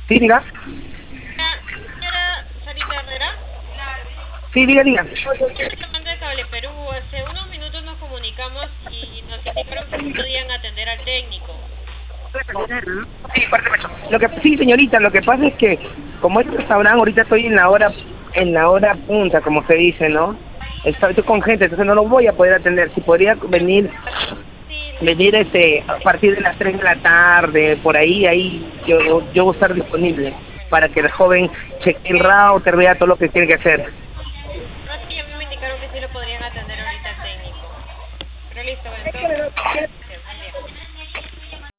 Sí, diga. Señora Sarita Herrera, Sí, diga. estoy llamando de Cable Perú. Hace unos minutos nos comunicamos y nos indicaron que podían atender al técnico. Sí, señorita, lo que pasa es que como este restaurante ahorita estoy en la hora punta, como se dice, ¿no? Estoy con gente, entonces no lo voy a poder atender. Si podría Sí, venir a partir de las 3 de la tarde, por ahí yo voy a estar disponible para que el joven cheque el router, vea todo lo que tiene que hacer. no, sí, a mí me indicaron que sí lo podrían atender ahorita al técnico. Pero listo, entonces...